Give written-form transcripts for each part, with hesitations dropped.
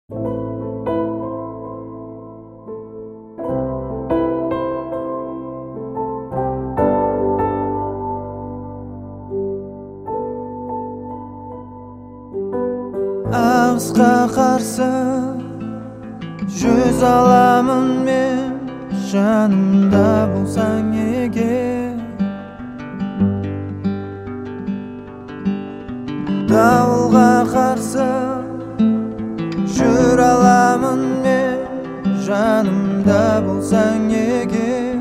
Ағысқа қарсы жүз аламын мен, жанымда болсаң егер. Дауылға қарсы жүр аламын мен, жанымда болсаң егер.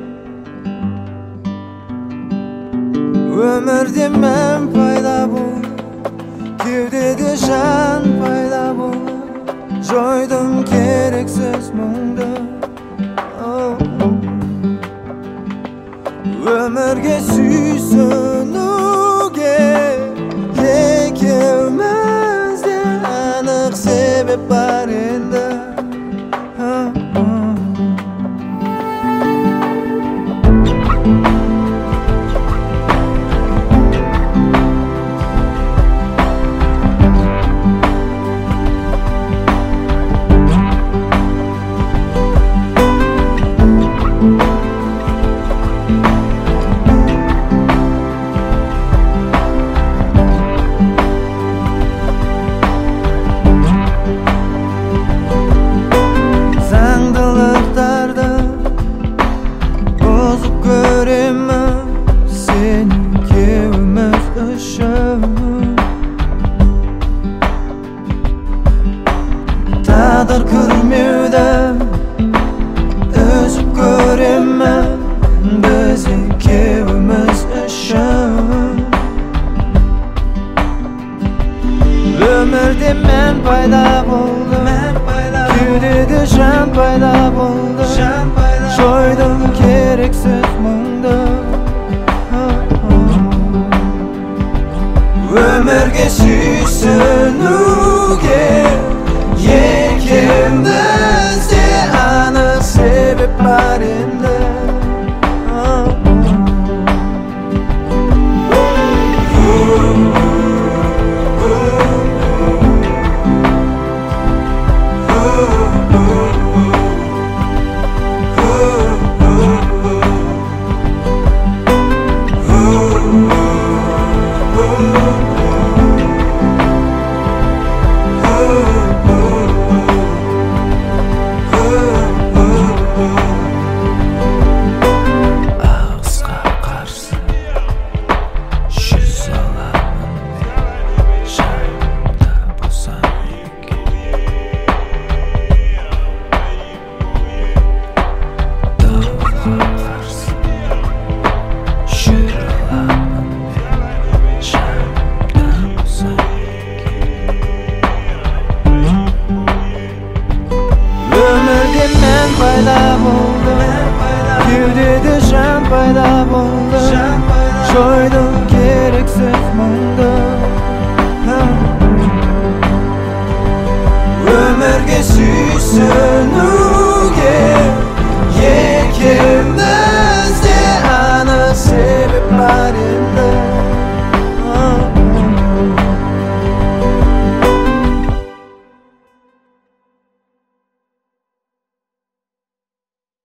Өмірде мән пайда болды, кеудеде жан пайда болды. Жойдым керексіз мұңды. Өмірге сүйсінуге екеумізде анық себеп бар енді. Тағдыр күрмеуді үзіп көремін біз екеуміз үшін. Өмірде мән пайда болды, кеудеде жан пайда болды. Жойдым керексіз мұңды. Өмірге сүйсінуге екеумізде анық себеп бар енді. Пайда болды, кеудеде жан пайда болды. Жойдым керексіз мұңды. Өмірге сүйсінуге екеумізде анық себеп бар.